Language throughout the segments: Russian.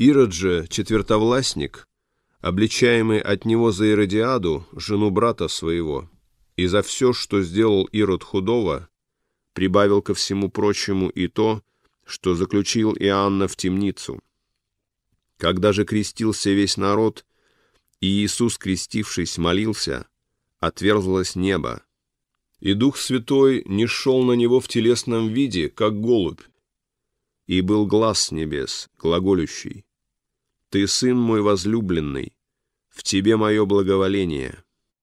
Ирод же, четвертовластник, обличаемый от него за Иродиаду, жену брата своего, и за все, что сделал Ирод худого, прибавил ко всему прочему и то, что заключил Иоанна в темницу. Когда же крестился весь народ, и Иисус, крестившись, молился, отверзлось небо, и Дух Святой нишел на него в телесном виде, как голубь, и был глас с небес, глаголющий: «Ты, Сын мой возлюбленный, в Тебе мое благоволение».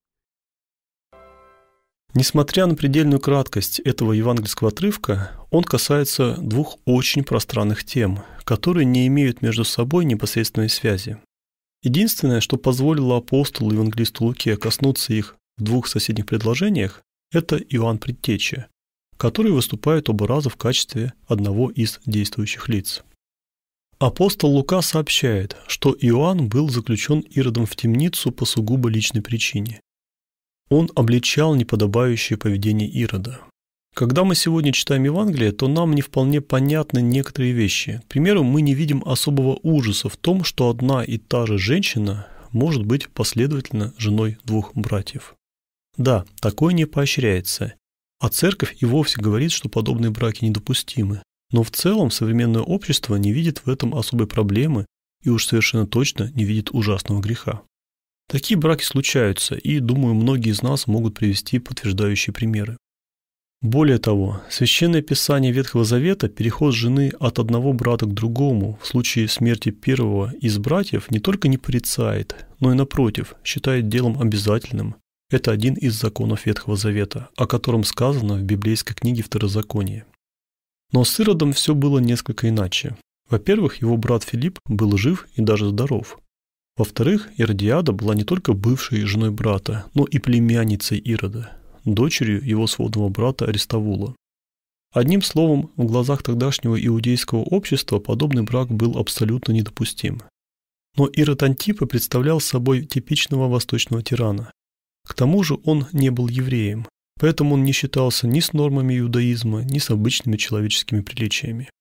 Несмотря на предельную краткость этого евангельского отрывка, он касается двух очень пространных тем, которые не имеют между собой непосредственной связи. Единственное, что позволило апостолу евангелисту Луке коснуться их в двух соседних предложениях, это Иоанн Предтеча, который выступает оба раза в качестве одного из действующих лиц. Апостол Лука сообщает, что Иоанн был заключен Иродом в темницу по сугубо личной причине. Он обличал неподобающее поведение Ирода. Когда мы сегодня читаем Евангелие, то нам не вполне понятны некоторые вещи. К примеру, мы не видим особого ужаса в том, что одна и та же женщина может быть последовательно женой двух братьев. Да, такое не поощряется, а церковь и вовсе говорит, что подобные браки недопустимы. Но в целом современное общество не видит в этом особой проблемы и уж совершенно точно не видит ужасного греха. Такие браки случаются, и, думаю, многие из нас могут привести подтверждающие примеры. Более того, Священное Писание Ветхого Завета переход жены от одного брата к другому в случае смерти первого из братьев не только не порицает, но и, напротив, считает делом обязательным. Это один из законов Ветхого Завета, о котором сказано в библейской книге Второзаконие. Но с Иродом все было несколько иначе. Во-первых, его брат Филипп был жив и даже здоров. Во-вторых, Иродиада была не только бывшей женой брата, но и племянницей Ирода, дочерью его сводного брата Аристовула. Одним словом, в глазах тогдашнего иудейского общества подобный брак был абсолютно недопустим. Но Ирод Антипа представлял собой типичного восточного тирана. К тому же он не был евреем, поэтому он не считался ни с нормами иудаизма, ни с обычными человеческими приличиями.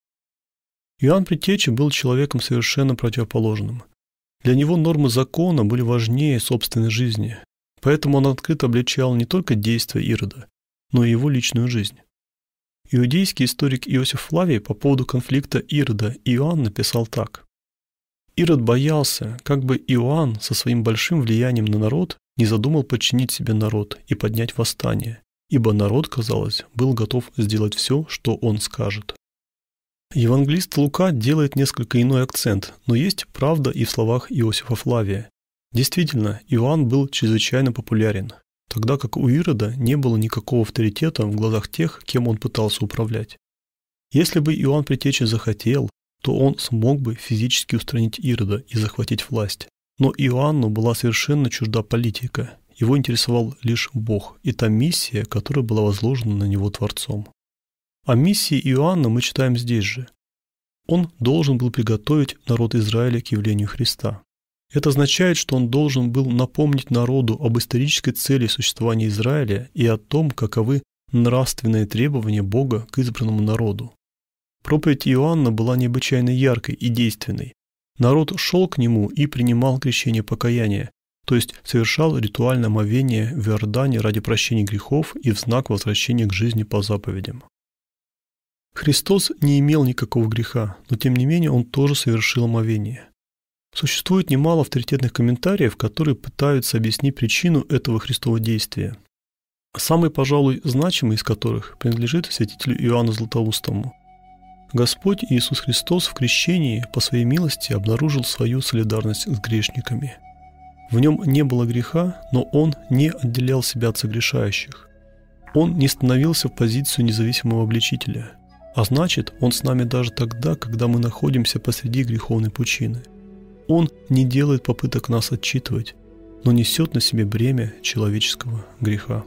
Иоанн Предтеча был человеком совершенно противоположным. Для него нормы закона были важнее собственной жизни, поэтому он открыто обличал не только действия Ирода, но и его личную жизнь. Иудейский историк Иосиф Флавий по поводу конфликта Ирода и Иоанна писал так: «Ирод боялся, как бы Иоанн со своим большим влиянием на народ не задумал подчинить себе народ и поднять восстание, ибо народ, казалось, был готов сделать все, что он скажет». Евангелист Лука делает несколько иной акцент, но есть правда и в словах Иосифа Флавия. Действительно, Иоанн был чрезвычайно популярен, тогда как у Ирода не было никакого авторитета в глазах тех, кем он пытался управлять. Если бы Иоанн Предтеча захотел, то он смог бы физически устранить Ирода и захватить власть. Но Иоанну была совершенно чужда политика, его интересовал лишь Бог и та миссия, которая была возложена на него Творцом. О миссии Иоанна мы читаем здесь же. Он должен был приготовить народ Израиля к явлению Христа. Это означает, что он должен был напомнить народу об исторической цели существования Израиля и о том, каковы нравственные требования Бога к избранному народу. Проповедь Иоанна была необычайно яркой и действенной. Народ шел к нему и принимал крещение покаяния, то есть совершал ритуальное омовение в Иордане ради прощения грехов и в знак возвращения к жизни по заповедям. Христос не имел никакого греха, но тем не менее Он тоже совершил омовение. Существует немало авторитетных комментариев, которые пытаются объяснить причину этого Христового действия. Самый, пожалуй, значимый из которых принадлежит святителю Иоанну Златоустому. Господь Иисус Христос в крещении по своей милости обнаружил свою солидарность с грешниками. В нем не было греха, но Он не отделял себя от согрешающих. Он не становился в позицию независимого обличителя, а значит, Он с нами даже тогда, когда мы находимся посреди греховной пучины. Он не делает попыток нас отчитывать, но несет на себе бремя человеческого греха.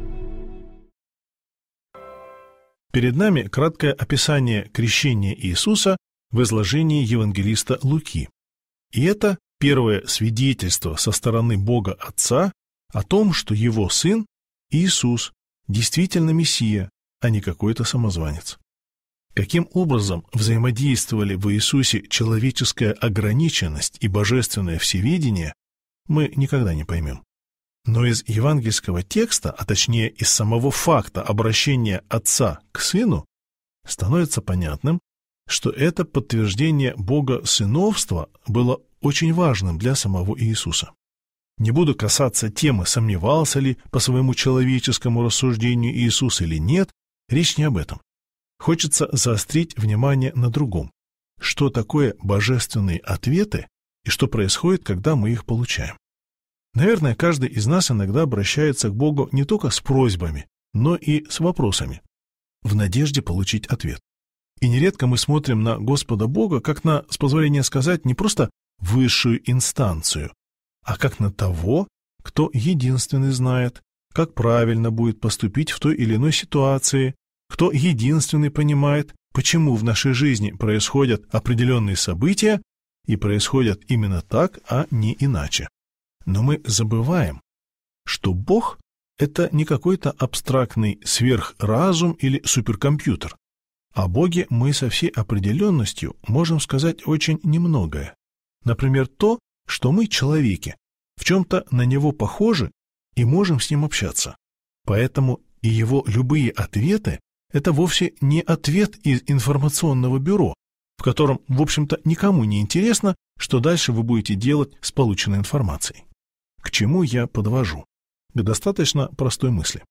Перед нами краткое описание крещения Иисуса в изложении евангелиста Луки. И это первое свидетельство со стороны Бога Отца о том, что Его Сын Иисус действительно Мессия, а не какой-то самозванец. Каким образом взаимодействовали в Иисусе человеческая ограниченность и божественное всеведение, мы никогда не поймем. Но из евангельского текста, а точнее из самого факта обращения Отца к Сыну, становится понятным, что это подтверждение Бога сыновства было очень важным для самого Иисуса. Не буду касаться темы, сомневался ли по своему человеческому рассуждению Иисус или нет, речь не об этом. Хочется заострить внимание на другом. Что такое божественные ответы и что происходит, когда мы их получаем? Наверное, каждый из нас иногда обращается к Богу не только с просьбами, но и с вопросами, в надежде получить ответ. И нередко мы смотрим на Господа Бога как на, с позволения сказать, не просто высшую инстанцию, а как на того, кто единственный знает, как правильно будет поступить в той или иной ситуации, кто единственный понимает, почему в нашей жизни происходят определенные события и происходят именно так, а не иначе. Но мы забываем, что Бог — это не какой-то абстрактный сверхразум или суперкомпьютер. О Боге мы со всей определенностью можем сказать очень немногое. Например, то, что мы, человеки, в чем-то на Него похожи и можем с Ним общаться. Поэтому и Его любые ответы — это вовсе не ответ из информационного бюро, в котором, в общем-то, никому не интересно, что дальше вы будете делать с полученной информацией. К чему я подвожу? К достаточно простой мысли.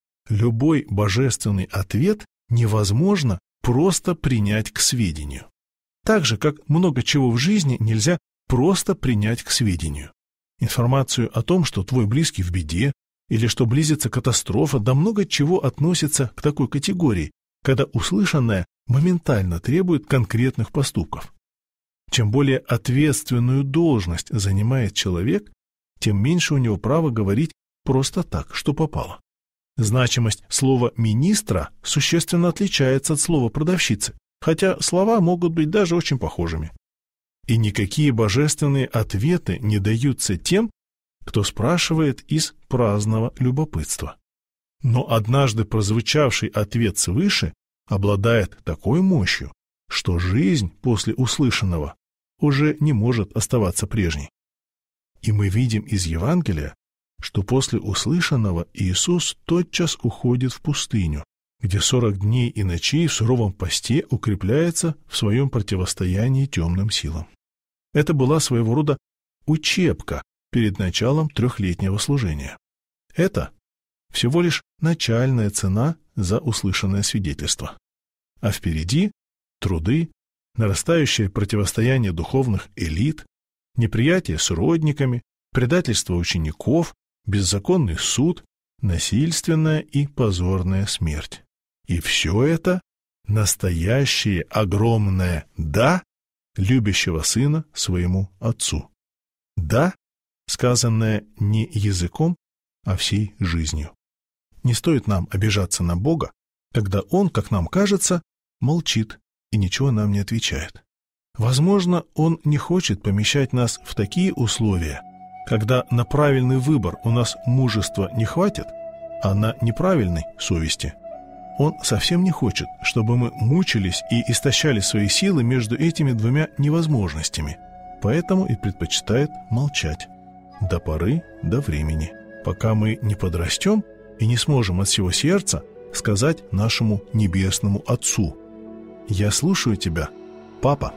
Любой божественный ответ невозможно просто принять к сведению. Так же, как много чего в жизни нельзя просто принять к сведению. Информацию о том, что твой близкий в беде, или что близится катастрофа, да много чего относится к такой категории, когда услышанное моментально требует конкретных поступков. Чем более ответственную должность занимает человек, тем меньше у него права говорить просто так, что попало. Значимость слова «министра» существенно отличается от слова «продавщицы», хотя слова могут быть даже очень похожими. И никакие божественные ответы не даются тем, кто спрашивает из праздного любопытства. Но однажды прозвучавший ответ свыше обладает такой мощью, что жизнь после услышанного уже не может оставаться прежней. И мы видим из Евангелия, что после услышанного Иисус тотчас уходит в пустыню, где 40 дней и ночей в суровом посте укрепляется в своем противостоянии темным силам. Это была своего рода учебка перед началом 3-летнего служения. Это всего лишь начальная цена за услышанное свидетельство. А впереди труды, нарастающее противостояние духовных элит, неприятие с родниками, предательство учеников, беззаконный суд, насильственная и позорная смерть. И все это настоящее огромное «да» любящего сына своему отцу. «Да», сказанное не языком, а всей жизнью. Не стоит нам обижаться на Бога, когда Он, как нам кажется, молчит и ничего нам не отвечает. Возможно, Он не хочет помещать нас в такие условия, когда на правильный выбор у нас мужества не хватит, а на неправильной совести. Он совсем не хочет, чтобы мы мучились и истощали свои силы между этими двумя невозможностями, поэтому и предпочитает молчать до поры до времени, пока мы не подрастем и не сможем от всего сердца сказать нашему небесному Отцу: «Я слушаю тебя, папа».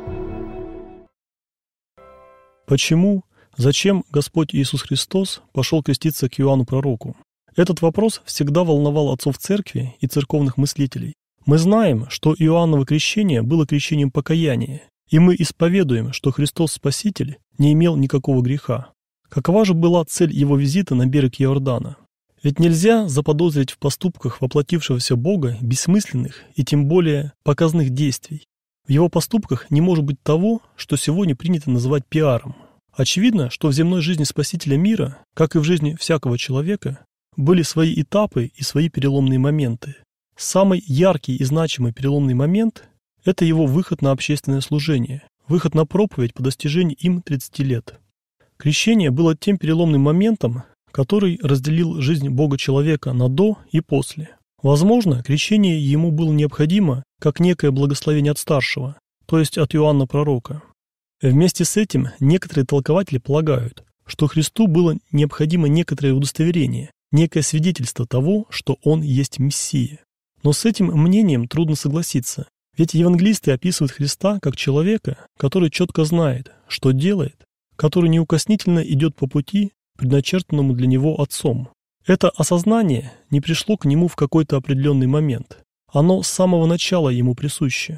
Почему, зачем Господь Иисус Христос пошел креститься к Иоанну Пророку? Этот вопрос всегда волновал отцов церкви и церковных мыслителей. Мы знаем, что Иоанново крещение было крещением покаяния, и мы исповедуем, что Христос Спаситель не имел никакого греха. Какова же была цель его визита на берег Иордана? Ведь нельзя заподозрить в поступках воплотившегося Бога бессмысленных и тем более показных действий. В его поступках не может быть того, что сегодня принято называть пиаром. Очевидно, что в земной жизни Спасителя мира, как и в жизни всякого человека, были свои этапы и свои переломные моменты. Самый яркий и значимый переломный момент – это его выход на общественное служение, выход на проповедь по достижении им 30 лет. Крещение было тем переломным моментом, который разделил жизнь Бога-человека на «до» и «после». Возможно, крещение ему было необходимо как некое благословение от старшего, то есть от Иоанна Пророка. Вместе с этим некоторые толкователи полагают, что Христу было необходимо некоторое удостоверение, некое свидетельство того, что Он есть Мессия. Но с этим мнением трудно согласиться, ведь евангелисты описывают Христа как человека, который четко знает, что делает, который неукоснительно идет по пути, предначертанному для него Отцом. Это осознание не пришло к нему в какой-то определенный момент. Оно с самого начала ему присуще.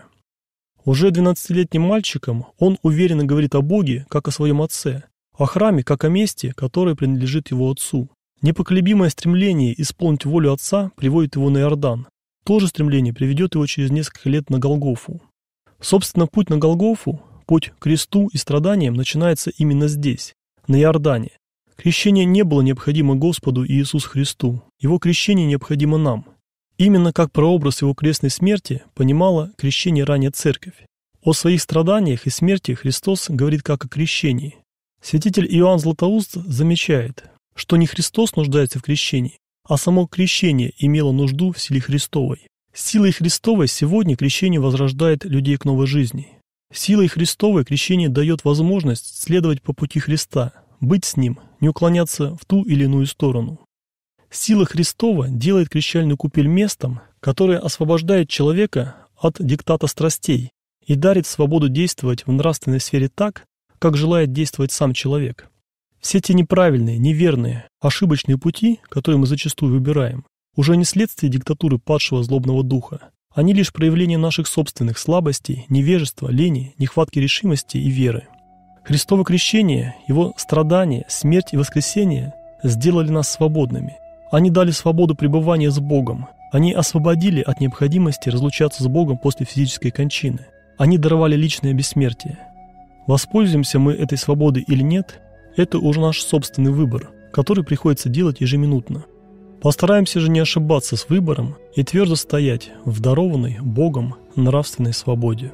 Уже 12-летним мальчиком он уверенно говорит о Боге, как о своем Отце, о храме, как о месте, которое принадлежит его Отцу. Непоколебимое стремление исполнить волю Отца приводит его на Иордан. То же стремление приведет его через несколько лет на Голгофу. Собственно, путь на Голгофу, путь к кресту и страданиям начинается именно здесь, на Иордане. Крещение не было необходимо Господу Иисусу Христу. Его крещение необходимо нам. Именно как прообраз его крестной смерти понимала крещение ранее Церковь. О своих страданиях и смерти Христос говорит как о крещении. Святитель Иоанн Златоуст замечает, что не Христос нуждается в крещении, а само крещение имело нужду в силе Христовой. Силой Христовой сегодня крещение возрождает людей к новой жизни. Силой Христовой крещение дает возможность следовать по пути Христа, быть с Ним, не уклоняться в ту или иную сторону. Сила Христова делает крещальную купель местом, которое освобождает человека от диктата страстей и дарит свободу действовать в нравственной сфере так, как желает действовать сам человек. Все те неправильные, неверные, ошибочные пути, которые мы зачастую выбираем, уже не следствие диктатуры падшего злобного духа. Они лишь проявление наших собственных слабостей, невежества, лени, нехватки решимости и веры. Христово крещение, Его страдания, смерть и воскресение сделали нас свободными. Они дали свободу пребывания с Богом. Они освободили от необходимости разлучаться с Богом после физической кончины. Они даровали личное бессмертие. Воспользуемся мы этой свободой или нет, это уже наш собственный выбор, который приходится делать ежеминутно. Постараемся же не ошибаться с выбором и твердо стоять в дарованной Богом нравственной свободе.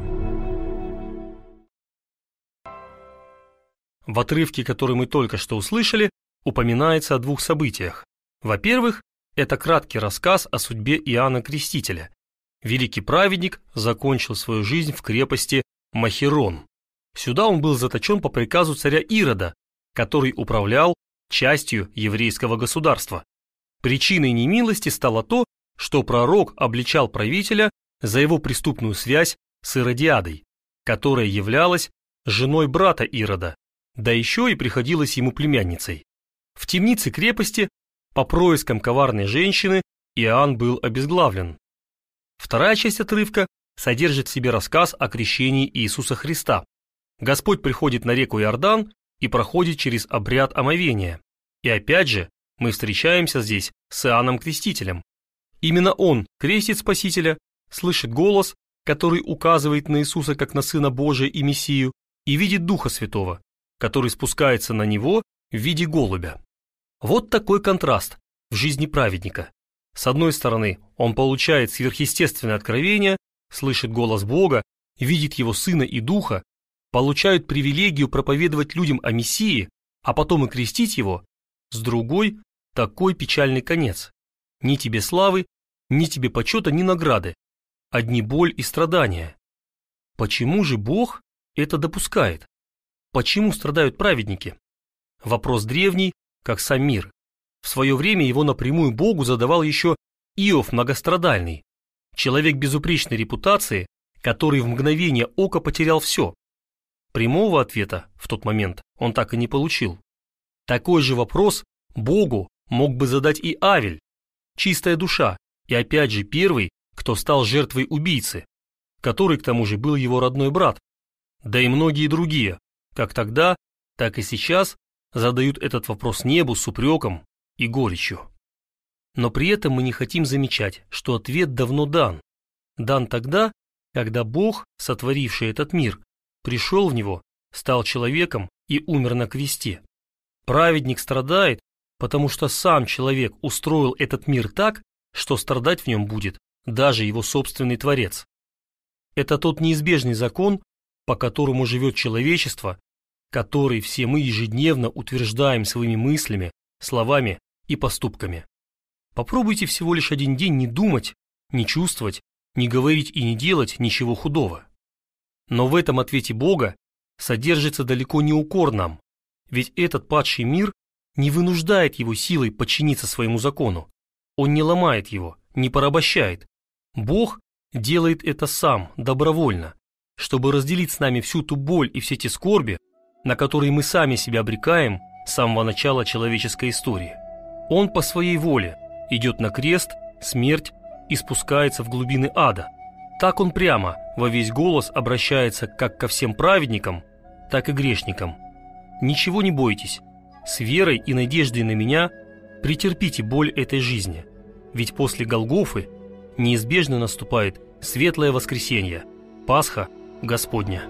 В отрывке, который мы только что услышали, упоминается о двух событиях. Во-первых, это краткий рассказ о судьбе Иоанна Крестителя. Великий праведник закончил свою жизнь в крепости Махерон. Сюда он был заточен по приказу царя Ирода, который управлял частью еврейского государства. Причиной немилости стало то, что пророк обличал правителя за его преступную связь с Иродиадой, которая являлась женой брата Ирода, да еще и приходилась ему племянницей. В темнице крепости по проискам коварной женщины Иоанн был обезглавлен. Вторая часть отрывка содержит в себе рассказ о крещении Иисуса Христа. Господь приходит на реку Иордан и проходит через обряд омовения. И опять же, мы встречаемся здесь с Иоанном Крестителем. Именно он крестит Спасителя, слышит голос, который указывает на Иисуса как на Сына Божия и Мессию, и видит Духа Святого, который спускается на него в виде голубя. Вот такой контраст в жизни праведника. С одной стороны, он получает сверхъестественное откровение, слышит голос Бога, видит Его Сына и Духа, получает привилегию проповедовать людям о Мессии, а потом и крестить Его. С другой, такой печальный конец. Ни тебе славы, ни тебе почета, ни награды. Одни боль и страдания. Почему же Бог это допускает? Почему страдают праведники? Вопрос древний, как сам мир. В свое время его напрямую Богу задавал еще Иов Многострадальный, человек безупречной репутации, который в мгновение ока потерял все. Прямого ответа в тот момент он так и не получил. Такой же вопрос Богу мог бы задать и Авель, чистая душа, и опять же первый, кто стал жертвой убийцы, который к тому же был его родной брат, да и многие другие, как тогда, так и сейчас, задают этот вопрос небу с упреком и горечью. Но при этом мы не хотим замечать, что ответ давно дан. Дан тогда, когда Бог, сотворивший этот мир, пришел в него, стал человеком и умер на кресте. Праведник страдает, потому что сам человек устроил этот мир так, что страдать в нем будет даже его собственный Творец. Это тот неизбежный закон, по которому живет человечество, который все мы ежедневно утверждаем своими мыслями, словами и поступками. Попробуйте всего лишь один день не думать, не чувствовать не говорить и не делать ничего худого. Но в этом ответе Бога содержится далеко не укор нам, ведь этот падший мир не вынуждает его силой подчиниться своему закону. Он не ломает его, не порабощает. Бог делает это сам, добровольно, чтобы разделить с нами всю ту боль и все те скорби, на которые мы сами себя обрекаем с самого начала человеческой истории. Он по своей воле идет на крест, смерть и спускается в глубины ада. Так он прямо во весь голос обращается как ко всем праведникам, так и грешникам. Ничего не бойтесь, с верой и надеждой на меня претерпите боль этой жизни, ведь после Голгофы неизбежно наступает светлое воскресенье, Пасха Господня.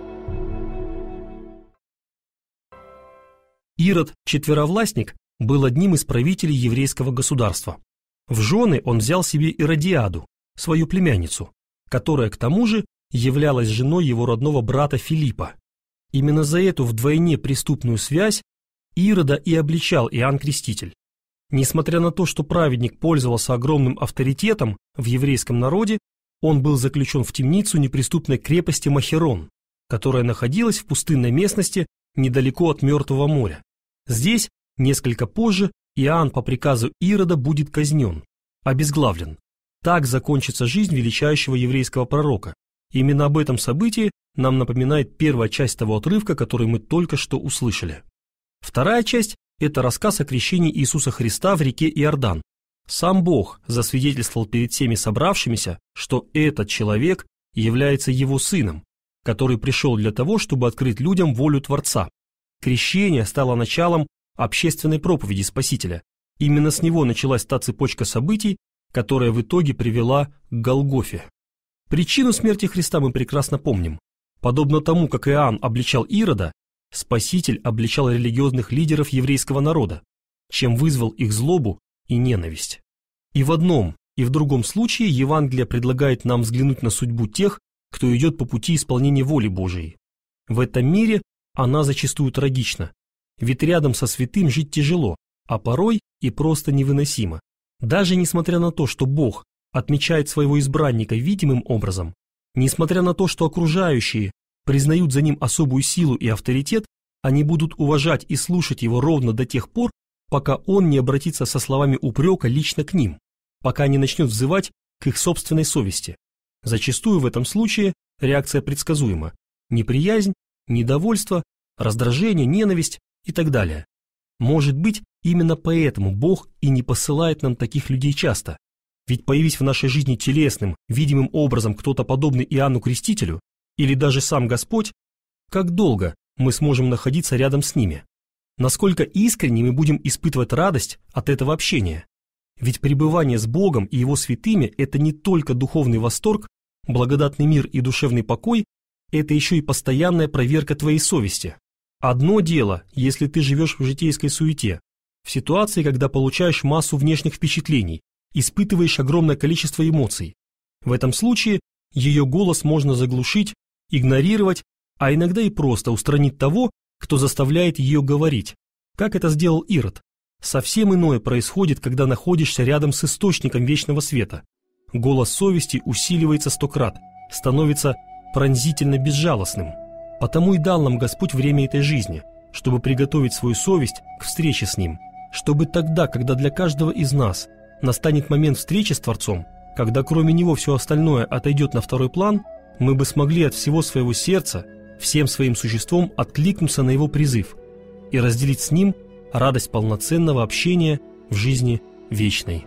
Ирод Четверовластник был одним из правителей еврейского государства. В жены он взял себе Иродиаду, свою племянницу, которая к тому же являлась женой его родного брата Филиппа. Именно за эту вдвойне преступную связь Ирода и обличал Иоанн Креститель. Несмотря на то, что праведник пользовался огромным авторитетом в еврейском народе, он был заключен в темницу неприступной крепости Махерон, которая находилась в пустынной местности недалеко от Мертвого моря. Здесь, несколько позже, Иоанн по приказу Ирода будет казнен, обезглавлен. Так закончится жизнь величайшего еврейского пророка. Именно об этом событии нам напоминает первая часть того отрывка, который мы только что услышали. Вторая часть – это рассказ о крещении Иисуса Христа в реке Иордан. Сам Бог засвидетельствовал перед всеми собравшимися, что этот человек является его сыном, который пришел для того, чтобы открыть людям волю Творца. Крещение стало началом общественной проповеди Спасителя. Именно с него началась та цепочка событий, которая в итоге привела к Голгофе. Причину смерти Христа мы прекрасно помним. Подобно тому, как Иоанн обличал Ирода, Спаситель обличал религиозных лидеров еврейского народа, чем вызвал их злобу и ненависть. И в одном, и в другом случае Евангелие предлагает нам взглянуть на судьбу тех, кто идет по пути исполнения воли Божией. В этом мире она зачастую трагична, ведь рядом со святым жить тяжело, а порой и просто невыносимо. Даже несмотря на то, что Бог отмечает своего избранника видимым образом, несмотря на то, что окружающие признают за ним особую силу и авторитет, они будут уважать и слушать его ровно до тех пор, пока он не обратится со словами упрека лично к ним, пока не начнет взывать к их собственной совести. Зачастую в этом случае реакция предсказуема – неприязнь, недовольство, раздражение, ненависть и так далее. Может быть, именно поэтому Бог и не посылает нам таких людей часто. Ведь появись в нашей жизни телесным, видимым образом кто-то подобный Иоанну Крестителю, или даже сам Господь, как долго мы сможем находиться рядом с ними? Насколько искренне мы будем испытывать радость от этого общения? Ведь пребывание с Богом и Его святыми – это не только духовный восторг, благодатный мир и душевный покой, это еще и постоянная проверка твоей совести. Одно дело, если ты живешь в житейской суете, в ситуации, когда получаешь массу внешних впечатлений, испытываешь огромное количество эмоций. В этом случае ее голос можно заглушить, игнорировать, а иногда и просто устранить того, кто заставляет ее говорить, как это сделал Ирод. Совсем иное происходит, когда находишься рядом с источником вечного света. Голос совести усиливается 100 крат, становится пронзительно безжалостным. Потому и дал нам Господь время этой жизни, чтобы приготовить свою совесть к встрече с Ним, чтобы тогда, когда для каждого из нас настанет момент встречи с Творцом, когда кроме Него все остальное отойдет на второй план, мы бы смогли от всего своего сердца, всем своим существом откликнуться на Его призыв и разделить с Ним радость полноценного общения в жизни вечной.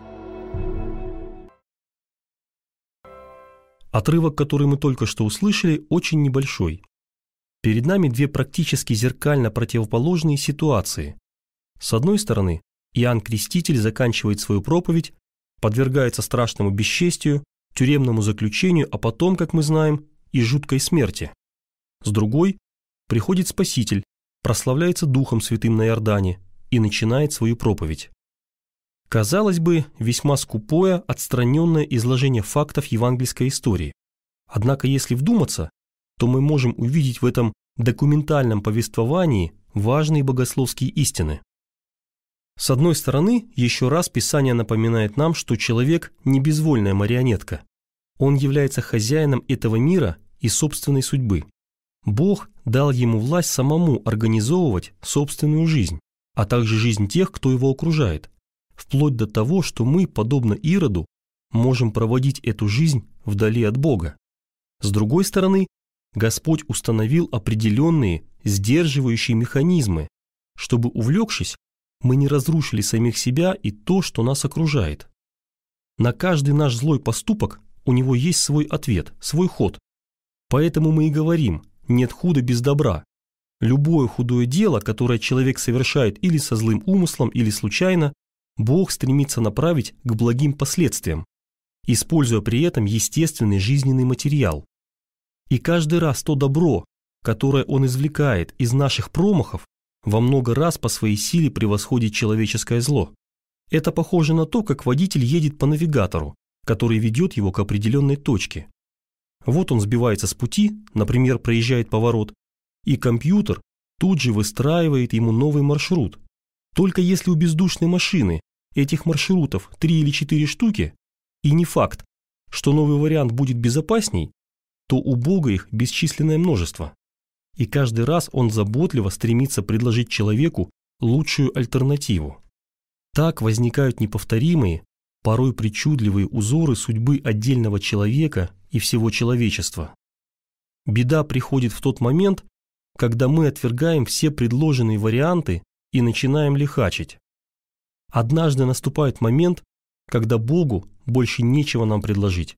Отрывок, который мы только что услышали, очень небольшой. Перед нами две практически зеркально противоположные ситуации. С одной стороны, Иоанн Креститель заканчивает свою проповедь, подвергается страшному бесчестию, тюремному заключению, а потом, как мы знаем, и жуткой смерти. С другой, приходит Спаситель, прославляется Духом Святым на Иордане и начинает свою проповедь. Казалось бы, весьма скупое, отстраненное изложение фактов евангельской истории. Однако, если вдуматься, то мы можем увидеть в этом документальном повествовании важные богословские истины. С одной стороны, еще раз Писание напоминает нам, что человек не безвольная марионетка. Он является хозяином этого мира и собственной судьбы. Бог дал ему власть самому организовывать собственную жизнь, а также жизнь тех, кто его окружает, вплоть до того, что мы, подобно Ироду, можем проводить эту жизнь вдали от Бога. С другой стороны, Господь установил определенные сдерживающие механизмы, чтобы, увлекшись, мы не разрушили самих себя и то, что нас окружает. На каждый наш злой поступок у него есть свой ответ, свой ход. Поэтому мы и говорим: нет худа без добра. Любое худое дело, которое человек совершает или со злым умыслом, или случайно, Бог стремится направить к благим последствиям, используя при этом естественный жизненный материал. И каждый раз то добро, которое Он извлекает из наших промахов, во много раз по своей силе превосходит человеческое зло. Это похоже на то, как водитель едет по навигатору, который ведет его к определенной точке. Вот он сбивается с пути, например, проезжает поворот, и компьютер тут же выстраивает ему новый маршрут. Только если у бездушной машины этих маршрутов 3 или 4 штуки, и не факт, что новый вариант будет безопасней, то у Бога их бесчисленное множество. И каждый раз Он заботливо стремится предложить человеку лучшую альтернативу. Так возникают неповторимые, порой причудливые узоры судьбы отдельного человека и всего человечества. Беда приходит в тот момент, когда мы отвергаем все предложенные варианты и начинаем лихачить. Однажды наступает момент, когда Богу больше нечего нам предложить.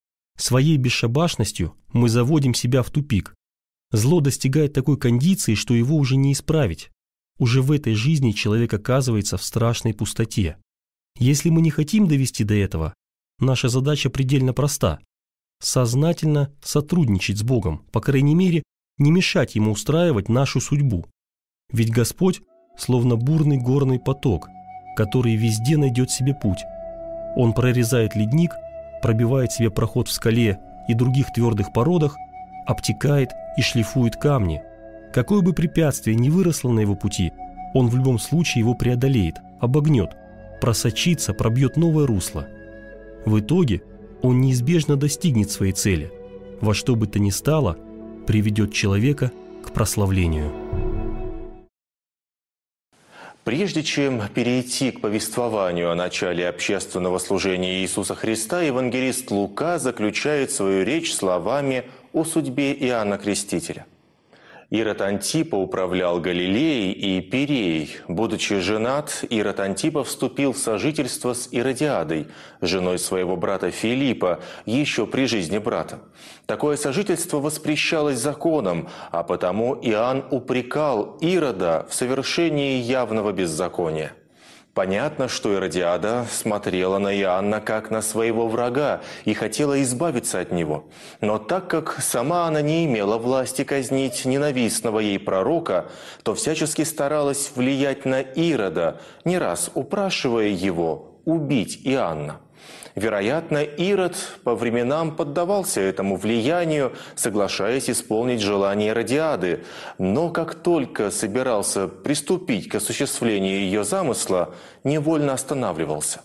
Своей бесшабашностью мы заводим себя в тупик. Зло достигает такой кондиции, что его уже не исправить. Уже в этой жизни человек оказывается в страшной пустоте. Если мы не хотим довести до этого, наша задача предельно проста – сознательно сотрудничать с Богом, по крайней мере, не мешать Ему устраивать нашу судьбу. Ведь Господь словно бурный горный поток, который везде найдет себе путь. Он прорезает ледник, пробивает себе проход в скале и других твердых породах, обтекает и шлифует камни. Какое бы препятствие ни выросло на его пути, он в любом случае его преодолеет, обогнет, просочится, пробьет новое русло. В итоге он неизбежно достигнет своей цели, во что бы то ни стало, приведет человека к прославлению. Прежде чем перейти к повествованию о начале общественного служения Иисуса Христа, евангелист Лука заключает свою речь словами о судьбе Иоанна Крестителя. Ирод Антипа управлял Галилеей и Пиреей. Будучи женат, Ирод Антипа вступил в сожительство с Иродиадой, женой своего брата Филиппа, еще при жизни брата. Такое сожительство воспрещалось законом, а потому Иоанн упрекал Ирода в совершении явного беззакония. Понятно, что Иродиада смотрела на Иоанна как на своего врага и хотела избавиться от него. Но так как сама она не имела власти казнить ненавистного ей пророка, то всячески старалась влиять на Ирода, не раз упрашивая его убить Иоанна. Вероятно, Ирод по временам поддавался этому влиянию, соглашаясь исполнить желание Иродиады, но как только собирался приступить к осуществлению ее замысла, невольно останавливался.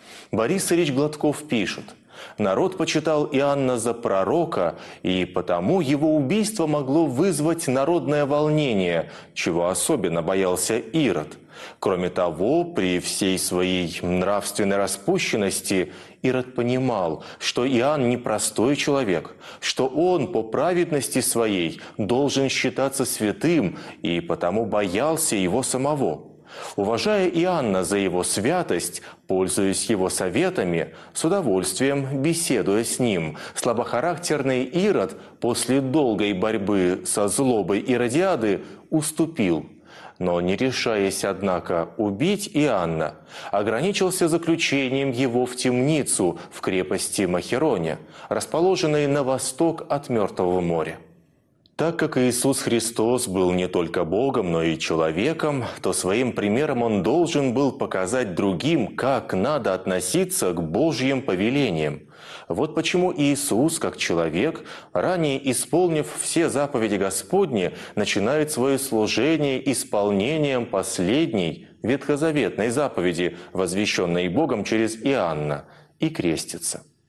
Борис Ильич Гладков пишет: «Народ почитал Иоанна за пророка, и потому его убийство могло вызвать народное волнение, чего особенно боялся Ирод. Кроме того, при всей своей нравственной распущенности Ирод понимал, что Иоанн не простой человек, что он по праведности своей должен считаться святым, и потому боялся его самого. Уважая Иоанна за его святость, пользуясь его советами, с удовольствием беседуя с ним, слабохарактерный Ирод после долгой борьбы со злобой Иродиады уступил. Но не решаясь, однако, убить Иоанна, ограничился заключением его в темницу в крепости Махероне, расположенной на восток от Мертвого моря. Так как Иисус Христос был не только Богом, но и человеком, то своим примером Он должен был показать другим, как надо относиться к Божьим повелениям. Вот почему Иисус, как человек, ранее исполнив все заповеди Господни, начинает свое служение исполнением последней ветхозаветной заповеди, возвещенной Богом через Иоанна, и крестится.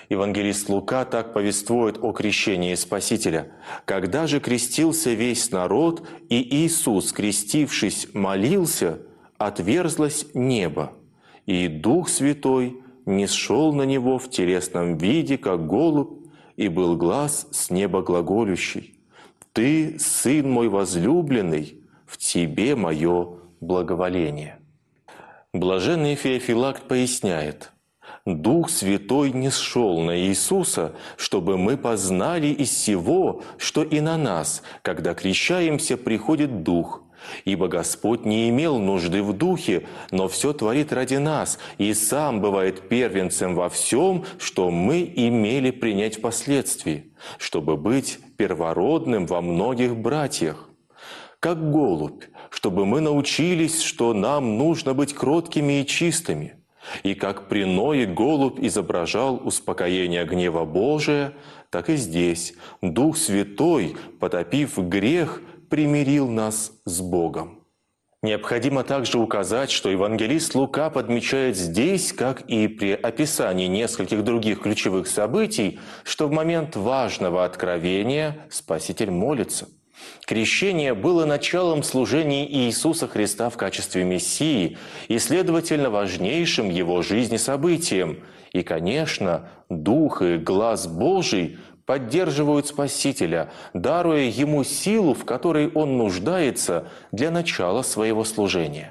Евангелист Лука так повествует о крещении Спасителя. «Когда же крестился весь народ, и Иисус, крестившись, молился, отверзлось небо, и Дух Святой нисшел на Него в телесном виде, как голубь, и был глас с неба глаголющий: Ты, Сын мой возлюбленный, в Тебе мое благоволение». Блаженный Феофилакт поясняет: Дух Святой нисшел на Иисуса, чтобы мы познали из сего, что и на нас, когда крещаемся, приходит Дух. Ибо Господь не имел нужды в Духе, но все творит ради нас, и Сам бывает первенцем во всем, что мы имели принять впоследствии, чтобы быть первородным во многих братьях. Как голубь, чтобы мы научились, что нам нужно быть кроткими и чистыми. И как при Ное голубь изображал успокоение гнева Божия, так и здесь Дух Святой, потопив грех, примирил нас с Богом. Необходимо также указать, что евангелист Лука подмечает здесь, как и при описании нескольких других ключевых событий, что в момент важного откровения Спаситель молится. Крещение было началом служения Иисуса Христа в качестве Мессии и, следовательно, важнейшим Его жизни событием. И, конечно, Дух и глаз Божий поддерживают Спасителя, даруя Ему силу, в которой Он нуждается для начала своего служения.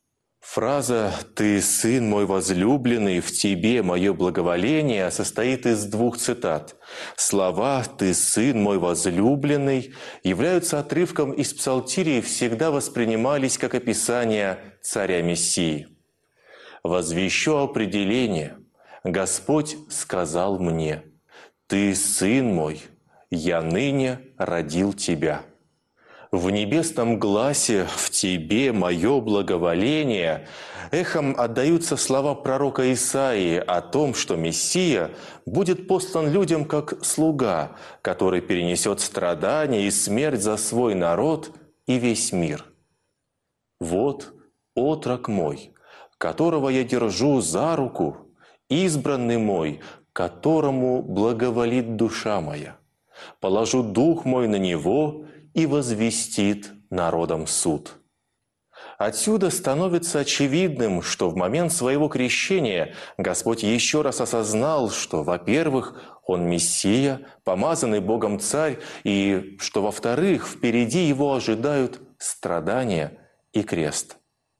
Фраза «Ты, Сын мой возлюбленный, в Тебе мое благоволение» состоит из двух цитат. Слова «Ты, Сын мой возлюбленный» являются отрывком из Псалтирии, всегда воспринимались как описание царя Мессии. «Возвещу определение. Господь сказал мне: Ты, Сын мой, я ныне родил Тебя». В небесном гласе «в Тебе мое благоволение» эхом отдаются слова пророка Исаии о том, что Мессия будет послан людям как слуга, который перенесет страдания и смерть за свой народ и весь мир. «Вот отрок мой, которого я держу за руку, избранный мой, которому благоволит душа моя. Положу дух мой на него и возвестит народам суд». Отсюда становится очевидным, что в момент своего крещения Господь еще раз осознал, что, во-первых, Он Мессия, помазанный Богом Царь, и что, во-вторых, впереди Его ожидают страдания и крест.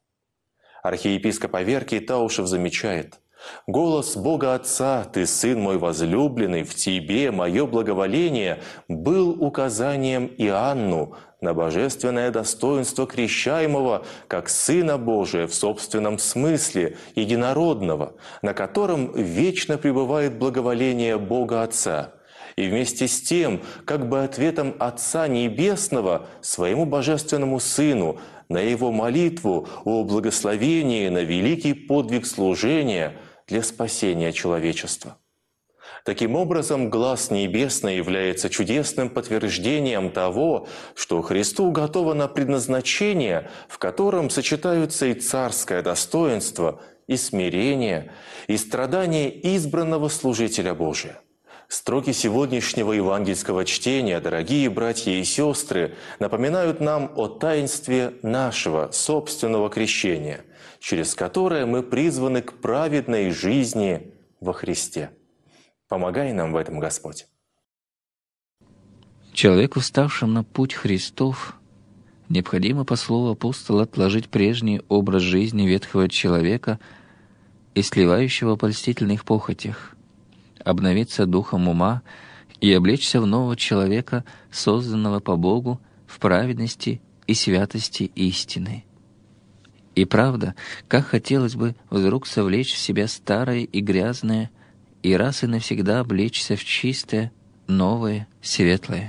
Архиепископ Аверкий Таушев замечает: «Голос Бога Отца, Ты, Сын мой возлюбленный, в Тебе мое благоволение» был указанием Иоанну на божественное достоинство крещаемого как Сына Божия в собственном смысле, единородного, на котором вечно пребывает благоволение Бога Отца, и вместе с тем как бы ответом Отца Небесного своему божественному Сыну на Его молитву о благословении на великий подвиг служения для спасения человечества. Таким образом, глас небесный является чудесным подтверждением того, что Христу уготовано предназначение, в котором сочетаются и царское достоинство, и смирение, и страдания избранного служителя Божия. Строки сегодняшнего евангельского чтения, дорогие братья и сестры, напоминают нам о таинстве нашего собственного крещения, через которое мы призваны к праведной жизни во Христе. Помогай нам в этом, Господь. Человеку, вставшему на путь Христов, необходимо, по слову апостола, отложить прежний образ жизни ветхого человека и сливающего в польстительных похотях, обновиться духом ума и облечься в нового человека, созданного по Богу в праведности и святости истины. И правда, как хотелось бы вдруг совлечь в себя старое и грязное и раз и навсегда облечься в чистое, новое, светлое.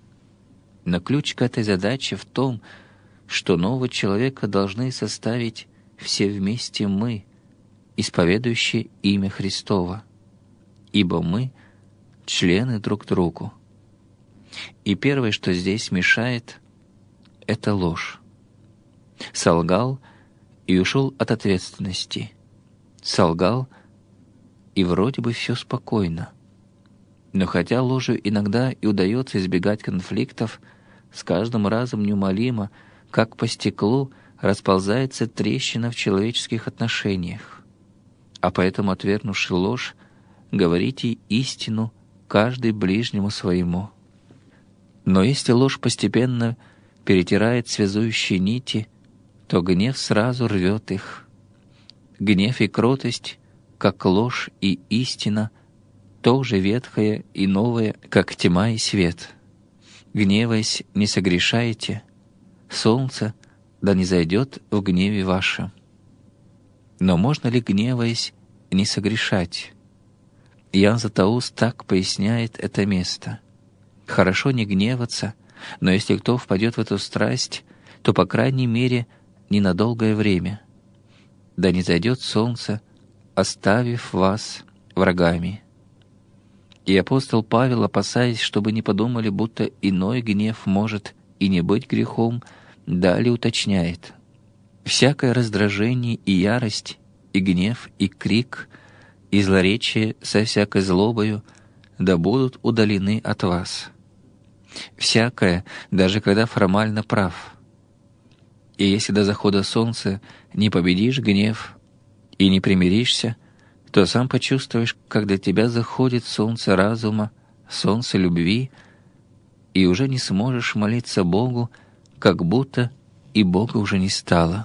Но ключ к этой задаче в том, что нового человека должны составить все вместе мы, исповедующие имя Христово, ибо мы — члены друг другу. И первое, что здесь мешает, — это ложь. Солгал и ушел от ответственности. Солгал, и вроде бы все спокойно. Но хотя ложью иногда и удается избегать конфликтов, с каждым разом неумолимо, как по стеклу, расползается трещина в человеческих отношениях. А поэтому, отвергнувши ложь, говорите истину каждый ближнему своему. Но если ложь постепенно перетирает связующие нити, то гнев сразу рвет их. Гнев и кротость, как ложь и истина, тоже ветхое и новое, как тьма и свет. Гневаясь, не согрешаете, солнце да не зайдет в гневе вашем. Но можно ли, гневаясь, не согрешать? Иоанн Златоуст так поясняет это место. Хорошо не гневаться, но если кто впадет в эту страсть, то, по крайней мере, не на долгое время. Да не зайдет солнце, оставив вас врагами. И апостол Павел, опасаясь, чтобы не подумали, будто иной гнев может и не быть грехом, далее уточняет: «Всякое раздражение и ярость, и гнев, и крик, и злоречие со всякой злобою да будут удалены от вас. Всякое, даже когда формально прав. И если до захода солнца не победишь гнев и не примиришься, то сам почувствуешь, как для тебя заходит солнце разума, солнце любви, и уже не сможешь молиться Богу, как будто и Бога уже не стало».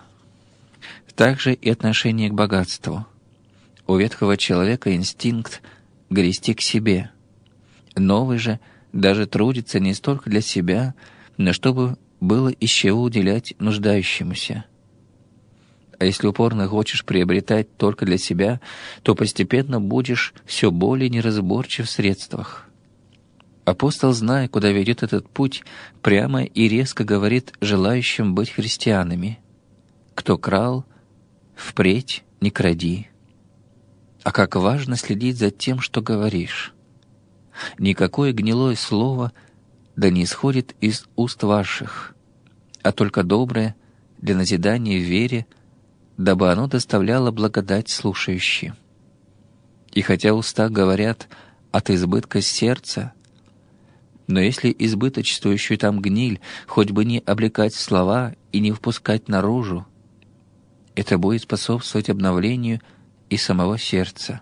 Так же и отношение к богатству. У ветхого человека инстинкт грести к себе. Новый же даже трудится не столько для себя, но чтобы было из чего уделять нуждающемуся. А если упорно хочешь приобретать только для себя, то постепенно будешь все более неразборчив в средствах. Апостол, зная, куда ведет этот путь, прямо и резко говорит желающим быть христианами: «Кто крал, впредь не кради». А как важно следить за тем, что говоришь. Никакое гнилое слово да не исходит из уст ваших, а только доброе для назидания в вере, дабы оно доставляло благодать слушающим. И хотя уста говорят от избытка сердца, но если избыточствующую там гниль хоть бы не облекать в слова и не впускать наружу, это будет способствовать обновлению и самого сердца.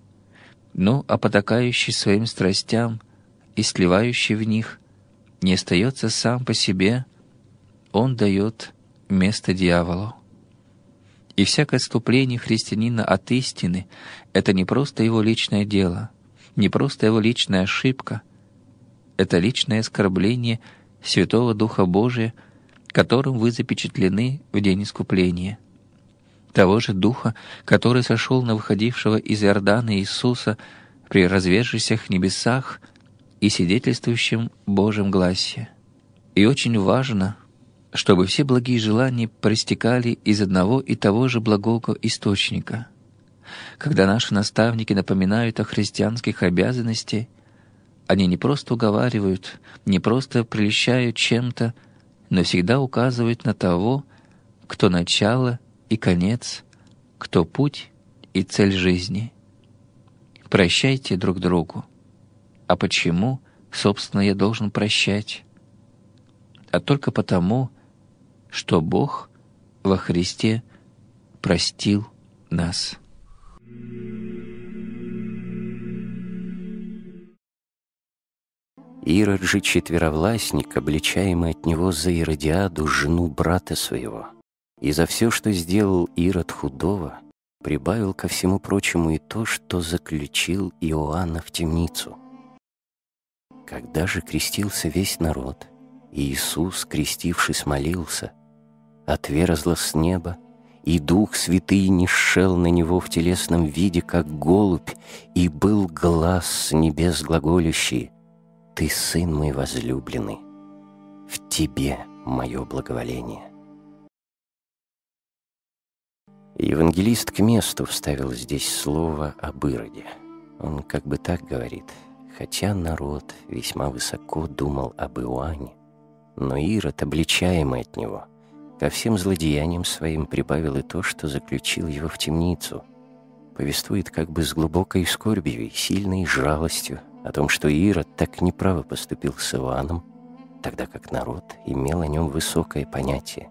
Но а потакающий своим страстям и сливающий в них не остается сам по себе, он дает место дьяволу. И всякое отступление христианина от истины — это не просто его личное дело, не просто его личная ошибка, это личное оскорбление Святого Духа Божия, которым вы запечатлены в день искупления. Того же Духа, который сошел на выходившего из Иордана Иисуса при разверзшихся небесах и свидетельствующем Божьем гласе. И очень важно, чтобы все благие желания проистекали из одного и того же благого источника. Когда наши наставники напоминают о христианских обязанностях, они не просто уговаривают, не просто прельщают чем-то, но всегда указывают на того, кто начало и конец, кто путь и цель жизни. Прощайте друг другу. А почему, собственно, я должен прощать? А только потому, что Бог во Христе простил нас. Ирод же четверовластник, обличаемый от него за Иродиаду, жену брата своего, и за все, что сделал Ирод худого, прибавил ко всему прочему и то, что заключил Иоанна в темницу. Когда же крестился весь народ, и Иисус, крестившись, молился, отверзло с неба, и Дух Святый нисшел на него в телесном виде, как голубь, и был глас с небес глаголющий: «Ты, Сын мой возлюбленный, в Тебе мое благоволение». Евангелист к месту вставил здесь слово об Ироде. Он как бы так говорит: хотя народ весьма высоко думал об Иоанне, но Ирод, обличаемый от него, ко всем злодеяниям своим прибавил и то, что заключил его в темницу. Повествует как бы с глубокой скорбью и сильной жалостью о том, что Ирод так неправо поступил с Иоанном, тогда как народ имел о нем высокое понятие.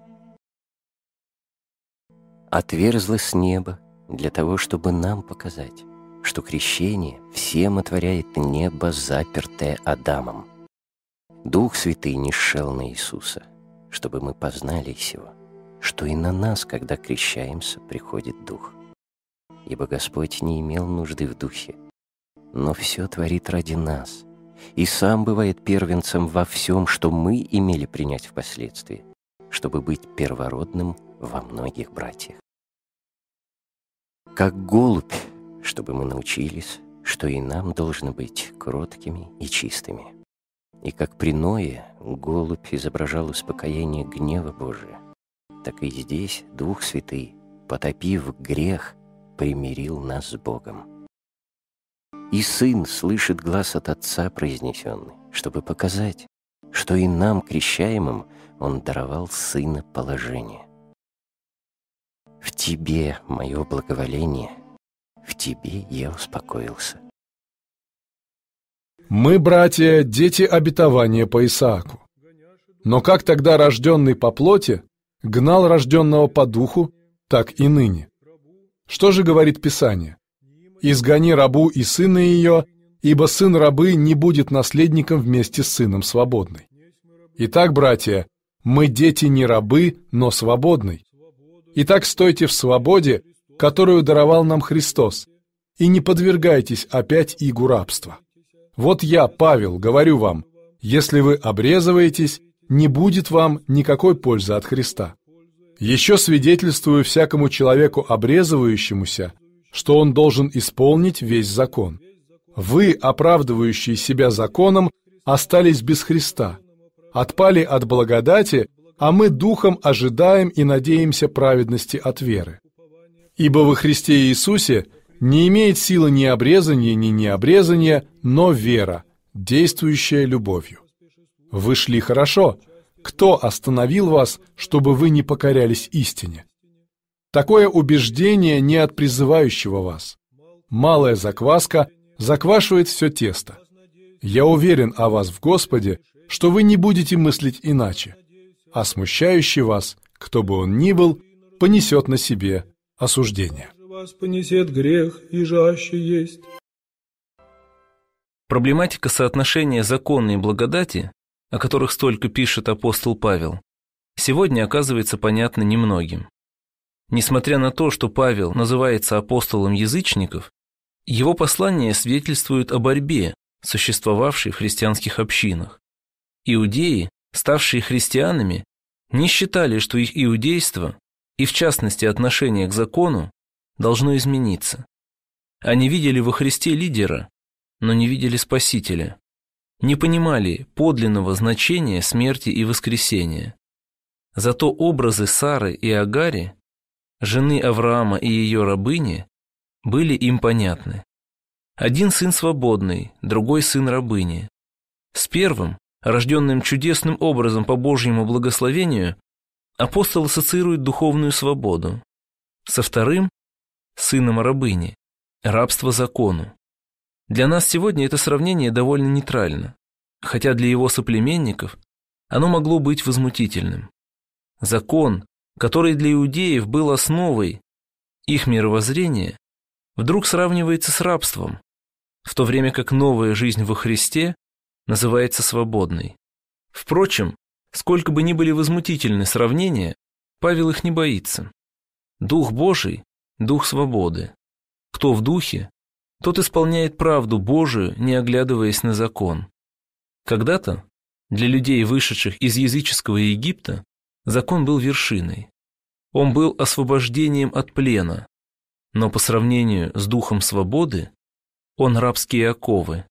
Отверзло с неба для того, чтобы нам показать, что крещение всем отворяет небо, запертое Адамом. Дух Святый нисшел на Иисуса, чтобы мы познали сего, что и на нас, когда крещаемся, приходит Дух. Ибо Господь не имел нужды в Духе, но все творит ради нас, и сам бывает первенцем во всем, что мы имели принять впоследствии, чтобы быть первородным во многих братьях. Как голубь, чтобы мы научились, что и нам должно быть кроткими и чистыми. И как при Ное голубь изображал успокоение гнева Божия, так и здесь Дух Святый, потопив грех, примирил нас с Богом. И Сын слышит глас от Отца произнесенный, чтобы показать, что и нам, крещаемым, Он даровал Сына положение. В Тебе мое благоволение, в Тебе я успокоился. Мы, братья, дети обетования по Исааку. Но как тогда рожденный по плоти гнал рожденного по духу, так и ныне. Что же говорит Писание? «Изгони рабу и сына ее, ибо сын рабы не будет наследником вместе с сыном свободной». Итак, братья, мы дети не рабы, но свободной. Итак, стойте в свободе, которую даровал нам Христос, и не подвергайтесь опять игу рабства. Вот я, Павел, говорю вам, если вы обрезываетесь, не будет вам никакой пользы от Христа. Еще свидетельствую всякому человеку обрезывающемуся, что он должен исполнить весь закон. Вы, оправдывающие себя законом, остались без Христа, отпали от благодати, а мы духом ожидаем и надеемся праведности от веры. Ибо во Христе Иисусе не имеет силы ни обрезания, ни необрезания, но вера, действующая любовью. Вы шли хорошо. Кто остановил вас, чтобы вы не покорялись истине? Такое убеждение не от призывающего вас. Малая закваска заквашивает все тесто. Я уверен о вас в Господе, что вы не будете мыслить иначе, а смущающий вас, кто бы он ни был, понесет на себе осуждение. Вас понесет грех, и жаще есть. Проблематика соотношения закона и благодати, о которых столько пишет апостол Павел, сегодня оказывается понятна немногим. Несмотря на то, что Павел называется апостолом язычников, его послание свидетельствует о борьбе, существовавшей в христианских общинах. Иудеи, ставшие христианами, не считали, что их иудейство, и в частности отношение к закону, должно измениться. Они видели во Христе лидера, но не видели Спасителя, не понимали подлинного значения смерти и воскресения. Зато образы Сары и Агари, жены Авраама и ее рабыни, были им понятны. Один сын свободный, другой сын рабыни. С первым, рожденным чудесным образом по Божьему благословению, апостол ассоциирует духовную свободу. Со вторым, сыном рабыни, рабство закону. Для нас сегодня это сравнение довольно нейтрально, хотя для его соплеменников оно могло быть возмутительным. Закон, который для иудеев был основой их мировоззрения, вдруг сравнивается с рабством, в то время как новая жизнь во Христе называется свободной. Впрочем, сколько бы ни были возмутительны сравнения, Павел их не боится. Дух Божий – дух свободы. Кто в духе, тот исполняет правду Божию, не оглядываясь на закон. Когда-то для людей, вышедших из языческого Египта, закон был вершиной. Он был освобождением от плена, но по сравнению с духом свободы он рабские оковы.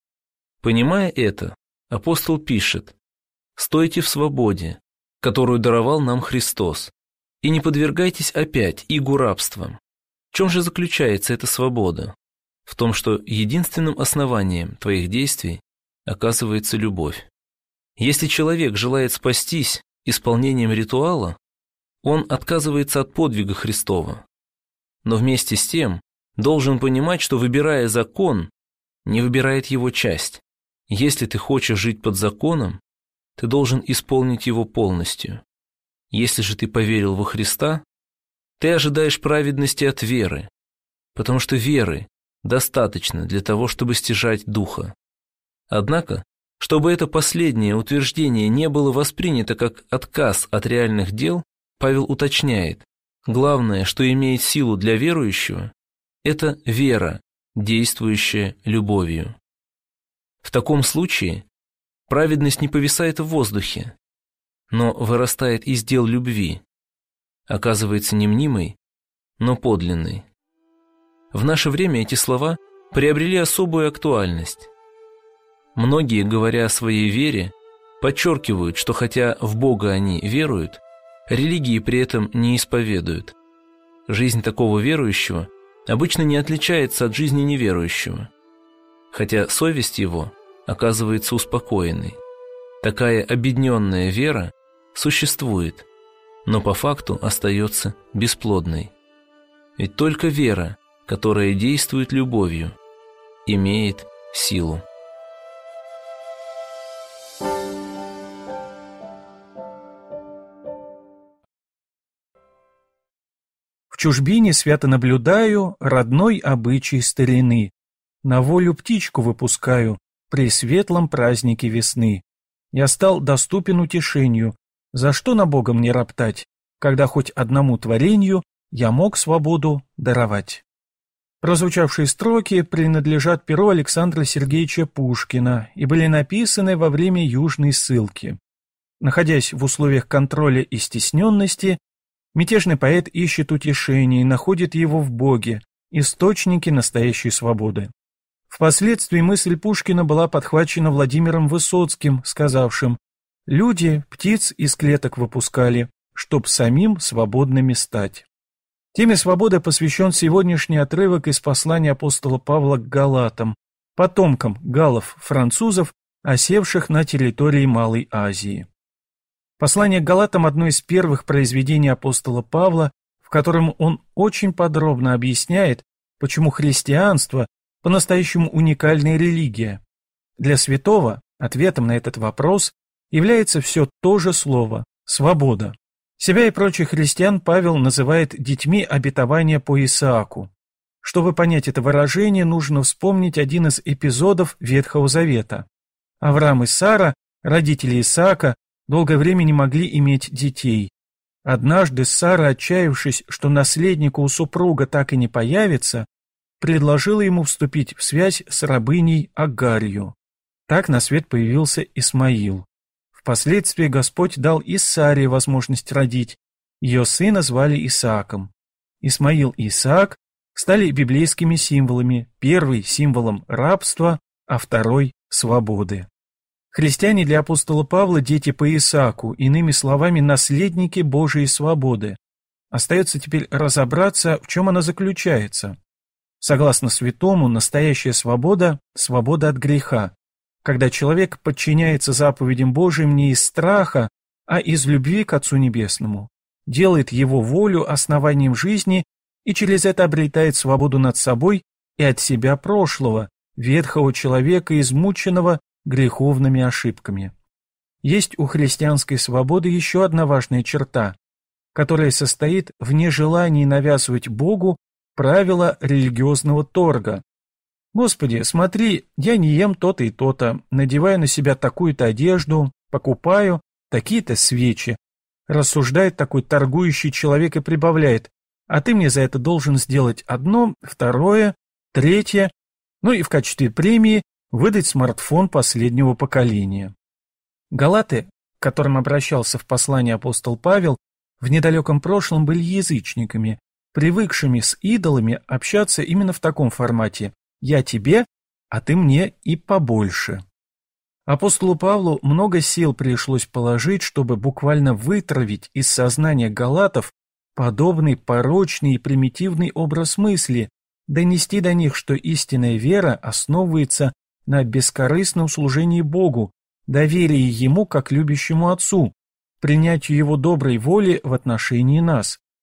Понимая это, апостол пишет: «Стойте в свободе, которую даровал нам Христос, и не подвергайтесь опять игу рабствам». В чем же заключается эта свобода? В том, что единственным основанием твоих действий оказывается любовь. Если человек желает спастись исполнением ритуала, он отказывается от подвига Христова. Но вместе с тем должен понимать, что, выбирая закон, не выбирает его часть. Если ты хочешь жить под законом, ты должен исполнить его полностью. Если же ты поверил во Христа, ты ожидаешь праведности от веры, потому что веры достаточно для того, чтобы стяжать духа. Однако, чтобы это последнее утверждение не было воспринято как отказ от реальных дел, Павел уточняет, главное, что имеет силу для верующего, это вера, действующая любовью. В таком случае праведность не повисает в воздухе, но вырастает из дел любви, оказывается не мнимой, но подлинной. В наше время эти слова приобрели особую актуальность. Многие, говоря о своей вере, подчеркивают, что хотя в Бога они веруют, религии при этом не исповедуют. Жизнь такого верующего обычно не отличается от жизни неверующего, хотя совесть его оказывается успокоенной. Такая обедненная вера существует, но по факту остается бесплодной. Ведь только вера, которая действует любовью, имеет силу. В чужбине свято наблюдаю родной обычай старины. На волю птичку выпускаю при светлом празднике весны. Я стал доступен утешению. За что на Бога мне роптать, когда хоть одному творению я мог свободу даровать? Прозвучавшие строки принадлежат перу Александра Сергеевича Пушкина и были написаны во время Южной ссылки. Находясь в условиях контроля и стесненности, мятежный поэт ищет утешение и находит его в Боге, источнике настоящей свободы. Впоследствии мысль Пушкина была подхвачена Владимиром Высоцким, сказавшим: «Люди птиц из клеток выпускали, чтоб самим свободными стать». Теме свободы посвящен сегодняшний отрывок из послания апостола Павла к Галатам, потомкам галлов-французов, осевших на территории Малой Азии. Послание к Галатам – одно из первых произведений апостола Павла, в котором он очень подробно объясняет, почему христианство по-настоящему уникальная религия. Для святого ответом на этот вопрос является все то же слово – свобода. Себя и прочих христиан Павел называет детьми обетования по Исааку. Чтобы понять это выражение, нужно вспомнить один из эпизодов Ветхого Завета. Авраам и Сара, родители Исаака, долгое время не могли иметь детей. Однажды Сара, отчаявшись, что наследника у супруга так и не появится, предложила ему вступить в связь с рабыней Агарью. Так на свет появился Исмаил. Впоследствии Господь дал и Саре возможность родить. Ее сына звали Исааком. Исмаил и Исаак стали библейскими символами, первый символом рабства, а второй – свободы. Христиане для апостола Павла – дети по Исааку, иными словами, наследники Божией свободы. Остается теперь разобраться, в чем она заключается. Согласно святому, настоящая свобода – свобода от греха, когда человек подчиняется заповедям Божиим не из страха, а из любви к Отцу Небесному, делает Его волю основанием жизни и через это обретает свободу над собой и от себя прошлого, ветхого человека, измученного греховными ошибками. Есть у христианской свободы еще одна важная черта, которая состоит в нежелании навязывать Богу правила религиозного торга. Господи, смотри, я не ем то-то и то-то, надеваю на себя такую-то одежду, покупаю такие-то свечи. Рассуждает такой торгующий человек и прибавляет: а ты мне за это должен сделать одно, второе, третье, ну и в качестве премии выдать смартфон последнего поколения. Галаты, к которым обращался в послании апостол Павел, в недалеком прошлом были язычниками, привыкшими с идолами общаться именно в таком формате: «Я тебе, а ты мне и побольше». Апостолу Павлу много сил пришлось положить, чтобы буквально вытравить из сознания галатов подобный порочный и примитивный образ мысли, донести до них, что истинная вера основывается на бескорыстном служении Богу, доверии Ему как любящему Отцу, принятию Его доброй воли в отношении нас.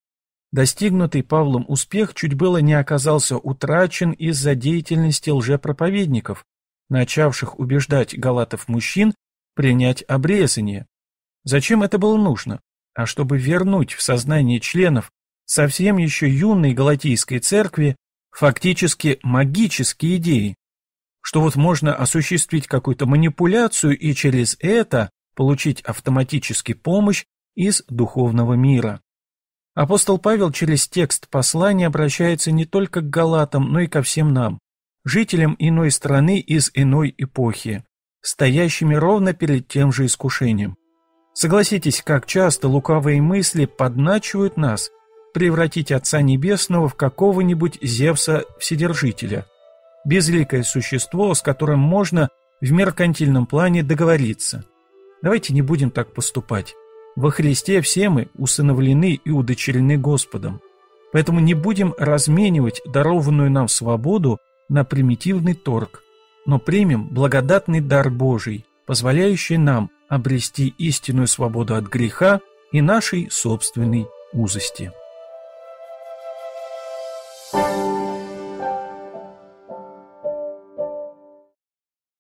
Достигнутый Павлом успех чуть было не оказался утрачен из-за деятельности лжепроповедников, начавших убеждать галатов-мужчин принять обрезание. Зачем это было нужно? А чтобы вернуть в сознание членов совсем еще юной галатийской церкви фактически магические идеи, что вот можно осуществить какую-то манипуляцию и через это получить автоматически помощь из духовного мира. Апостол Павел через текст послания обращается не только к галатам, но и ко всем нам, жителям иной страны из иной эпохи, стоящими ровно перед тем же искушением. Согласитесь, как часто лукавые мысли подначивают нас превратить Отца Небесного в какого-нибудь Зевса-вседержителя, безликое существо, с которым можно в меркантильном плане договориться. Давайте не будем так поступать. Во Христе все мы усыновлены и удочерены Господом. Поэтому не будем разменивать дарованную нам свободу на примитивный торг, но примем благодатный дар Божий, позволяющий нам обрести истинную свободу от греха и нашей собственной узости.